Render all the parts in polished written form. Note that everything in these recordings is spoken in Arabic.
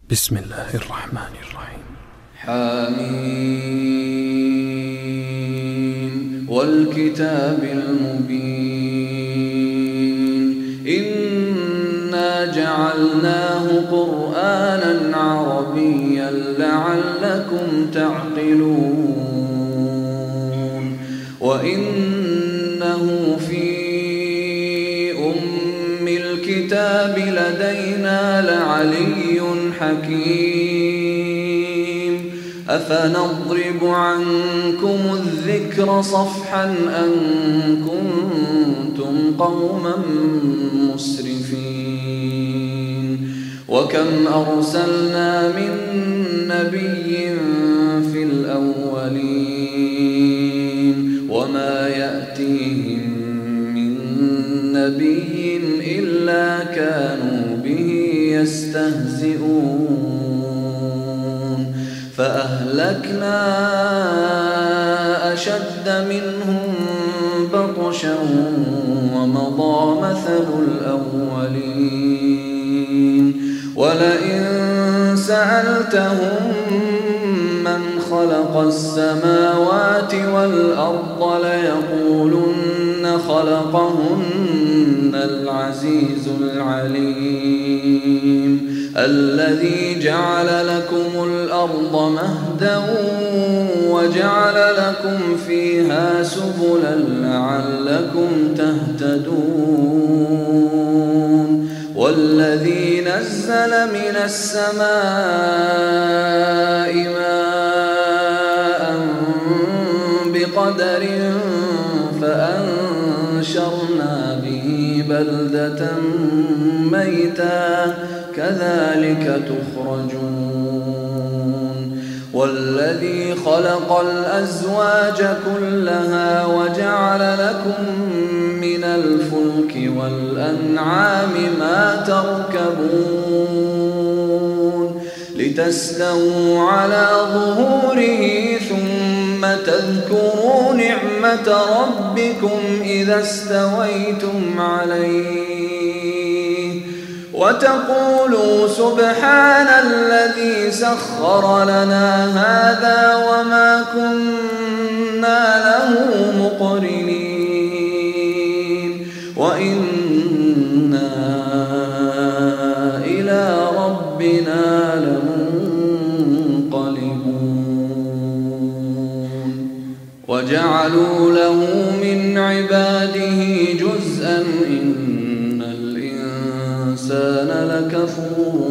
بسم الله الرحمن الرحيم. حميم والكتاب المبين إنا جعلناه قرآنا عربيا لعلكم تعقلون وإنه في أم الكتاب لدينا لعلي حكيم أفنضرب عنكم الذكر صفحا أن كنتم قوما مسرفين وكم أرسلنا من نبي في الأولين وما يأتيهم من نبي إلا كانوا به يستهزئون فأهلكنا أشد منهم بطشا ومضى مثل الأولين ولئن سألتهم من خلق السماوات والأرض ليقولن خلقهن العزيز العليم الذي جعل لكم الأرض مهدا وجعل لكم فيها سبلا لعلكم تهتدون والذي نزل من السماء ماء بقدر فأنشرنا به بلدة ميتا كذلك تخرجون والذي خلق الأزواج كلها وجعل لكم من الفلك والأنعام ما تركبون لتستووا على ظهوره ثم تذكروا نعمة ربكم إذا استويتم عليه وتقولوا سبحان الذي سخر لنا هذا وما كنا له مقرنين وإنا إلى ربنا لمنقلبون وجعلوا له من عباده جزءا إن الإنسان لكفور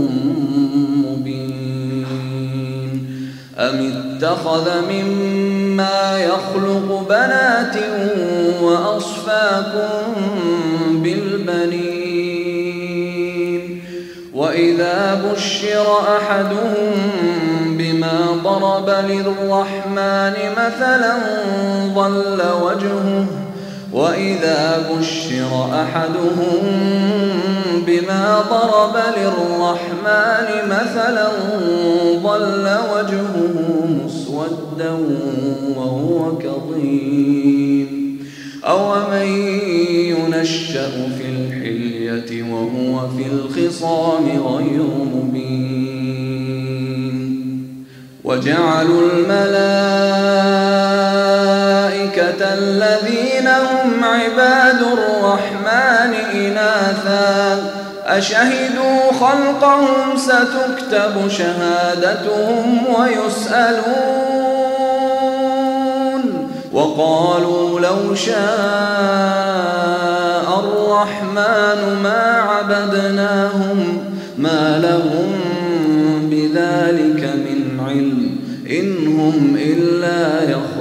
مبين أم اتخذ مما يخلق بنات وأصفاكم بالبنين وإذا بشر أحدهم بما ضرب للرحمن مثلا ظل وجهه وإذا بشر أحدهم بما ضرب للرحمن مثلا ظل وجهه مسودا وهو كظيم أومن ينشأ في الحلية وهو في الخصام غير مبين وجعلوا الملائكة الذين هم عباد الرحمن إناثا أشهدوا خلقهم ستكتب شهادتهم ويسألون وقالوا لو شاء الرحمن ما عبدناهم ما لهم بذلك من علم إن هم إلا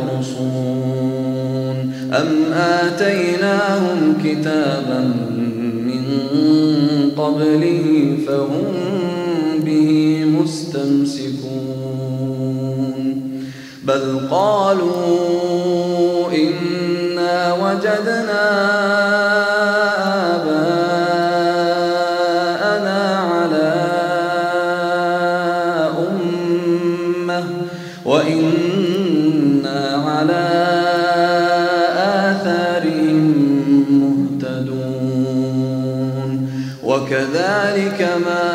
يخرصون أم آتيناهم كتابا من قبله فهم به مستمسكون بل قالوا إنا وجدنا آباءنا على أمة وإنا على آثارهم مهتدون وكذلك كما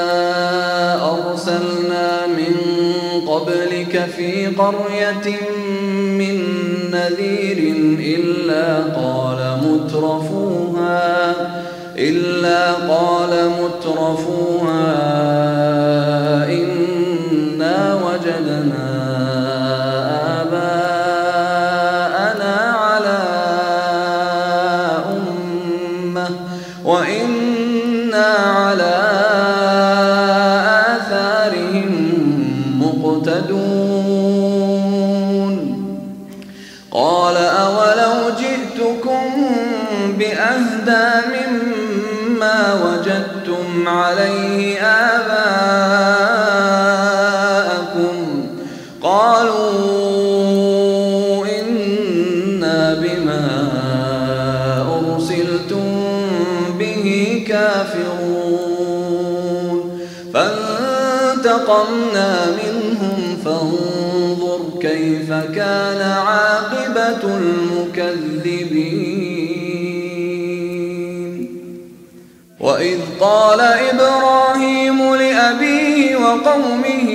أرسلنا من قبلك في قرية من نذير إلا قال مترفوها إنا وجدنا آباءنا على أمة وإنا على آثارهم مقتدون. قال أولو جئتكم بأهدى مما وجدتم عليه آباءكم قالوا إنا بما أرسلتم به كافرون. فانتقمنا منهم فانظر كيف كان عاقبة المكذبين. وإذ قال إبراهيم لأبيه وقومه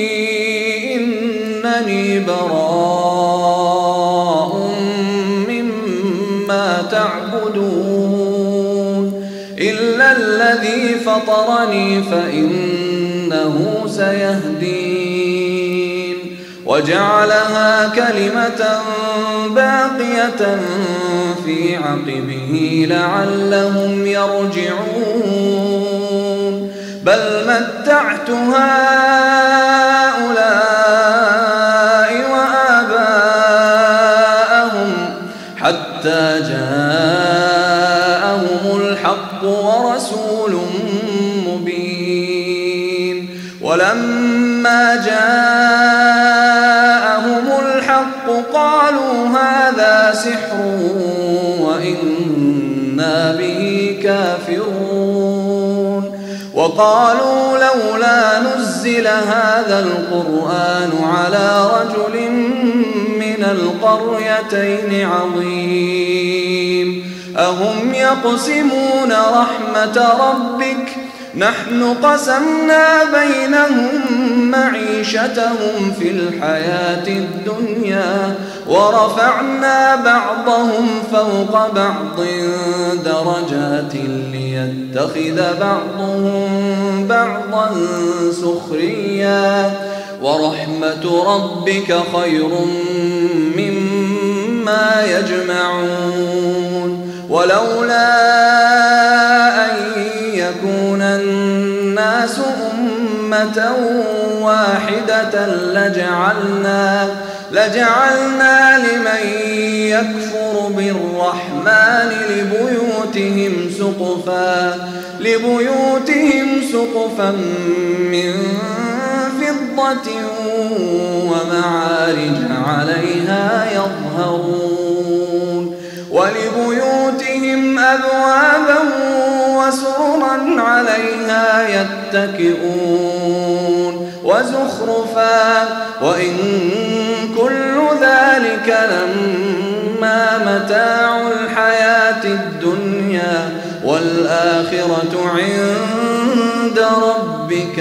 إنني براء مما تعبدون إلا الذي فطرني فإنه سيهدين. وجعلها كلمة باقية في عقبه لعلهم يرجعون. بل متعت هؤلاء وآباءهم حتى جاءهم الحق ورسول مبين. ولما جاءهم الحق قالوا هذا سحر وإنا به كافرون. وقالوا لولا نزل هذا القرآن على رجل من القريتين عظيم. أهم يقسمون رحمة ربك نحن قسمنا بينهم معيشتهم في الحياة الدنيا ورفعنا بعضهم فوق بعض درجات ليتخذ بعضهم بعضا سخريا ورحمة ربك خير مما يجمعون. ولولا أن يكون الناس أمة واحدة لجعلنا لمن يكفر بالرحمن لبيوتهم سقفا من فضة ومعارج عليها يظهرون. ولبيوتهم أبوابا وسررا عليها يتكئون وزخرفا وإن كل ذلك لما متاع الحياة الدنيا والآخرة عند ربك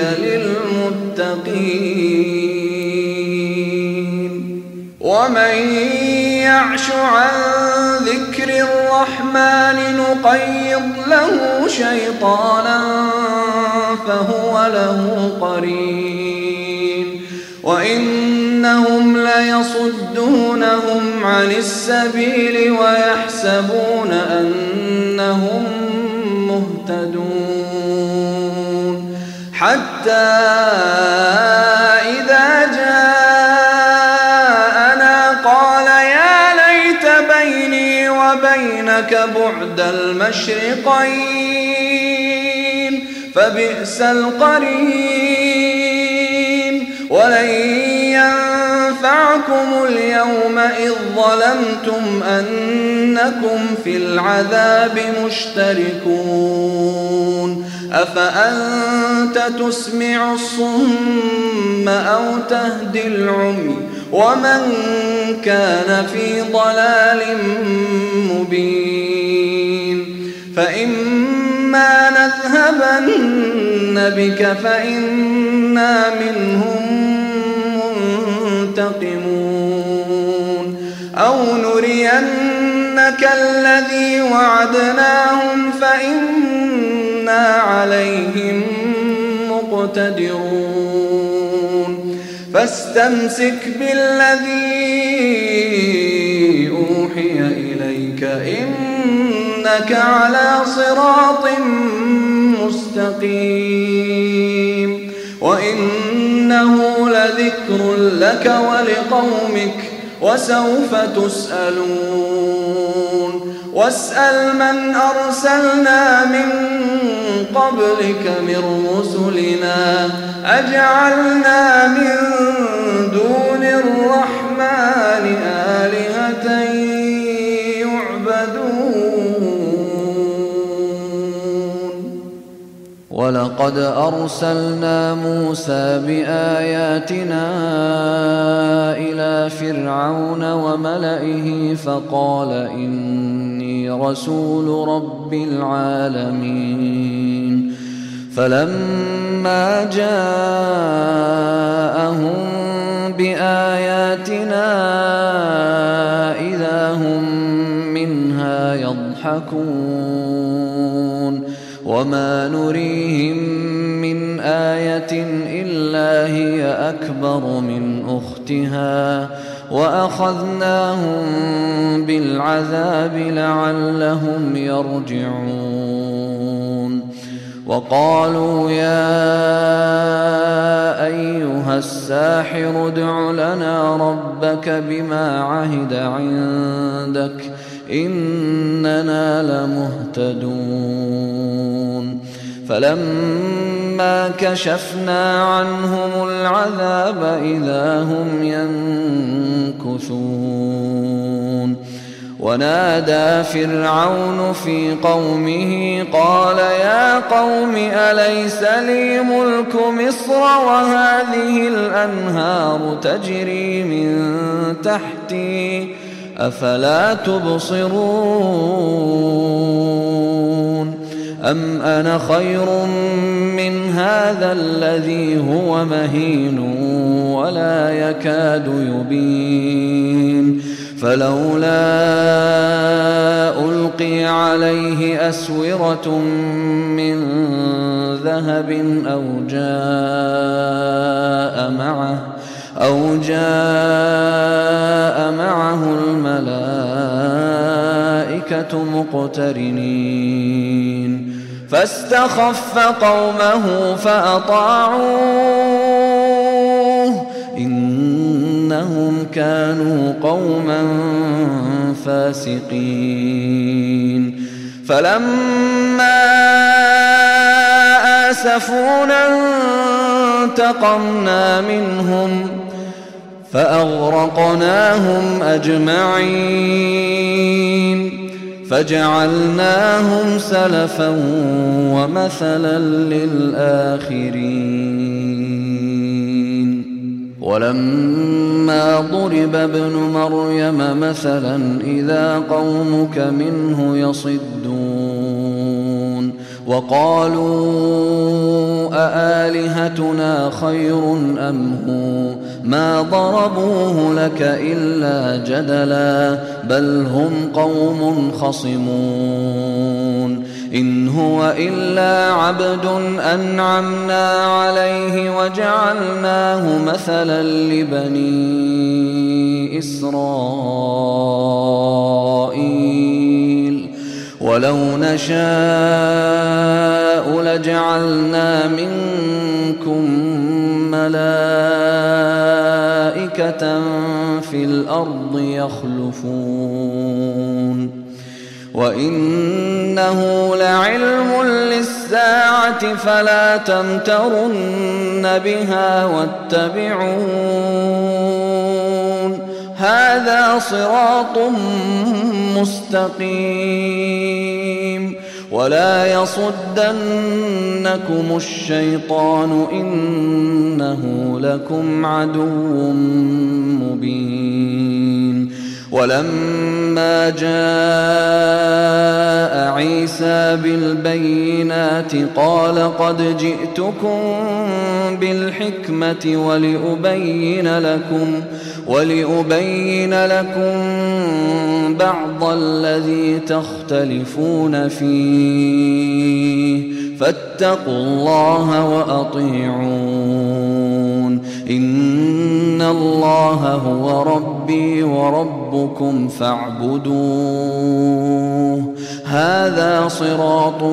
للمتقين. ومن يعش عن ذكر الرحمن نقيض له شيطانا فهو له قرين. وإنهم ليصدونهم عن السبيل ويحسبون أنهم مهتدون حتى إذا جاءنا قال يا ليت بيني وبينك بعد المشرقين فبئس القرين. ولن ينفعكم اليوم إذ ظلمتم أنكم في العذاب مشتركون. أفأنت تسمع الصم أو تهدي العمي ومن كان في ضلال مبين. فإما فإما نذهبن بك فإنا منهم منتقمون أو نرينك الذي وعدناهم فإنا عليهم مقتدرون فاستمسك بالذي أوحي إليك إنك على صراط مستقيم وإنه لذكر لك ولقومك وسوف تسألون واسأل من أرسلنا من قبلك من رسلنا أجعلنا من دون الرحمن آلهة يعبدون ولقد أرسلنا موسى بآياتنا إلى فرعون وملئه فقال إني رسول رب العالمين فلما جاءهم بآياتنا إذا هم منها يضحكون وما نريهم من آية إلا هي أكبر من أختها وأخذناهم بالعذاب لعلهم يرجعون وقالوا يا أيها الساحر ادع لنا ربك بما عهد عندك إننا لمهتدون فلما كشفنا عنهم العذاب إذا هم ينكثون ونادى فرعون في قومه قال يا قوم أليس لي ملك مصر وهذه الأنهار تجري من تحتي أفلا تبصرون أم أنا خير من هذا الذي هو مهين ولا يكاد يبين فلولا ألقي عليه أسورة من ذهب أو جاء معه الملائكة مقترنين فاستخف قومه فأطاعوه إنهم كانوا قوما فاسقين فلما آسفونا انتقمنا منهم فأغرقناهم أجمعين فجعلناهم سلفا ومثلا للآخرين ولما ضرب ابن مريم مثلا إذا قومك منه يصدون وقالوا أآلهتنا خير أم هو ما ضربوه لك إلا جدلا بل هم قوم خصمون إن هو إلا عبد أنعمنا عليه وجعلناه مثلا لبني إسرائيل ولو نشاء لجعلنا منكم ملائكة في الأرض يخلفون وإنه لعلم للساعة فلا تمترن بها واتبعون هذا صراط مستقيم ولا يصدنكم الشيطان إنه لكم عدو مبين ولما جاء عيسى بالبينات قال قد جئتكم بالحكمة ولأبين لكم بعض الذي تختلفون فيه فاتقوا الله وأطيعون إن الله هو ربي وربكم فاعبدوه هذا صراط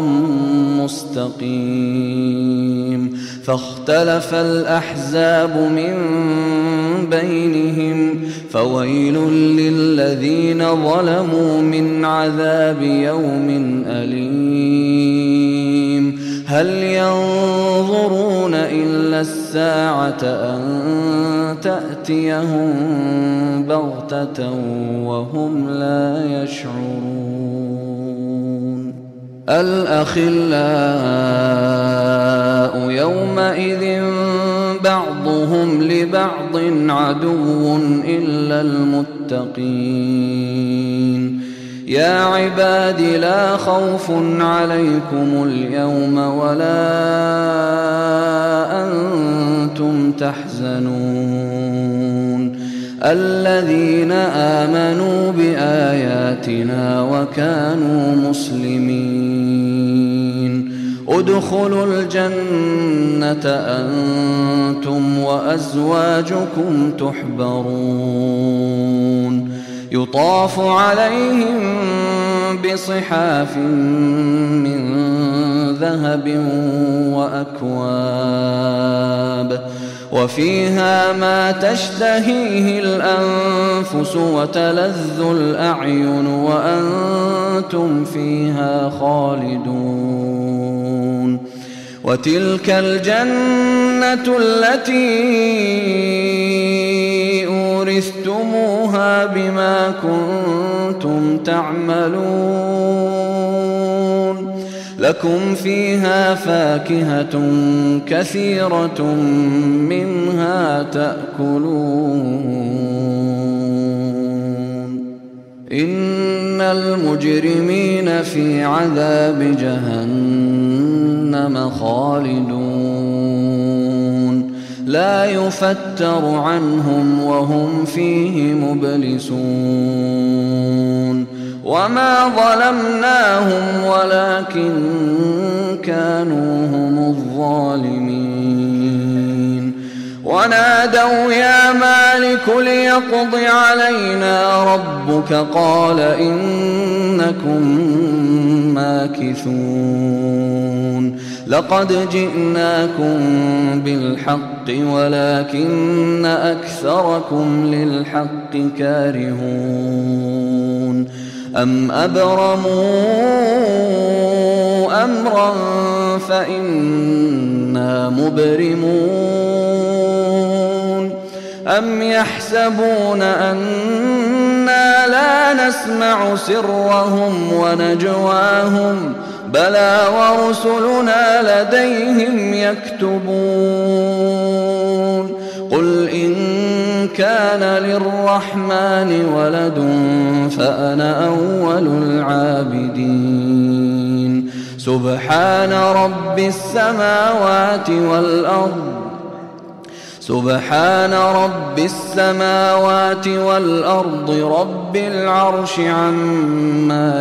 مستقيم فاختلف الأحزاب من بينهم فويل للذين ظلموا من عذاب يوم أليم هل ينظرون إلا الساعة أن تأتيهم بغتة وهم لا يشعرون الأخلاء يومئذ بعضهم لبعض عدو إلا المتقين يا عباد لا خوف عليكم اليوم ولا أنتم تحزنون الذين آمنوا بآياتنا وكانوا مسلمين ادخلوا الجنة أنتم وأزواجكم تحبرون يطاف عليهم بصحاف من ذهب وأكواب وفيها ما تشتهيه الأنفس وتلذ الأعين وأنتم فيها خالدون وتلك الجنة التي أورثتموها بما كنتم تعملون لكم فيها فاكهة كثيرة منها تأكلون إن المجرمين في عذاب جهنم خالدون لا يفتر عنهم وهم فيه مبلسون وما ظلمناهم ولكن كانوا هم الظالمين ونادوا يا مالك ليقض علينا ربك قال إنكم ماكثون لقد جئناكم بالحق ولكن أكثركم للحق كارهون أم أبرموا أمرا فإنا مبرمون أم يحسبون أنا لا نسمع سرهم ونجواهم بلى ورسلنا لديهم يكتبون قل إن كان للرحمن ولد فأنا أول العابدين سبحان رب السماوات والأرض رب العرش عما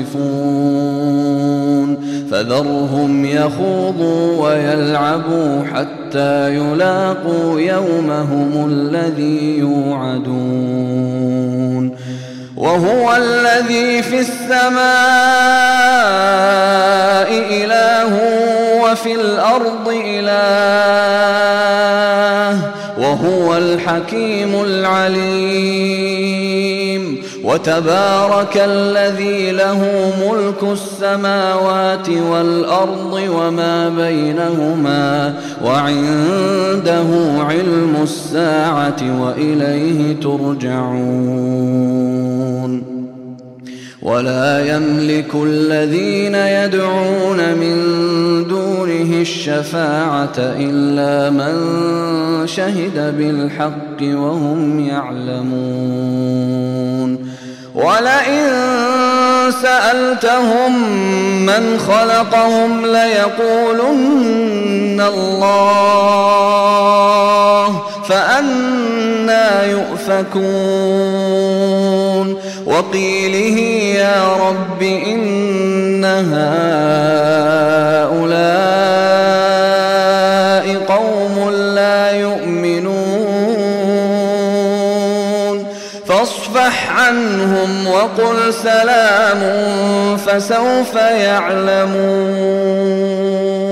يصفون فذرهم يخوضوا ويلعبوا حتى يلاقوا يومهم الذي يوعدون وهو الذي في السماء إله وفي الأرض إله وهو الحكيم العليم وتبارك الذي له ملك السماوات والأرض وما بينهما وعنده علم الساعة وإليه ترجعون ولا يملك الذين يدعون من دونه الشفاعة إلا من شهد بالحق وهم يعلمون ولئن سألتهم من خلقهم ليقولن الله فأنى يؤفكون وقيله يا رب إن هؤلاء قوم لا يؤمنون فاصفح عنهم وقل سلام فسوف يعلمون.